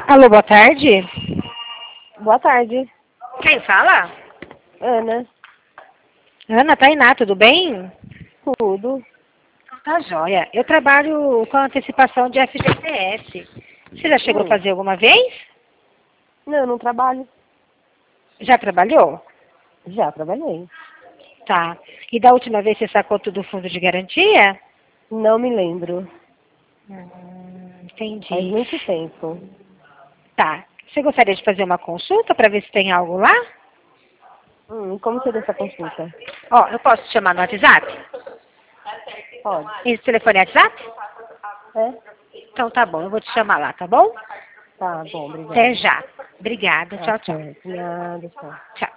Alô, boa tarde. Boa tarde, Quem fala? Ana. Ana Tainá, tudo bem? Tudo? Tá joia. Eu trabalho com antecipação de FGTS. Você já chegou a fazer alguma vez? Não, eu não trabalho. Já trabalhou? Já trabalhei. Tá. E da última vez você sacou tudo do fundo de garantia? Não me lembro. Entendi. Faz muito tempo. Tá. Você gostaria de fazer uma consulta para ver se tem algo lá? Como seria essa consulta? Ó, eu posso te chamar no WhatsApp? Pode. Esse telefone é WhatsApp? É? Então tá bom, eu vou te chamar lá, tá bom? Tá bom, obrigada. Até já. Obrigada. Tchau, tchau. Nada, tchau. Tchau.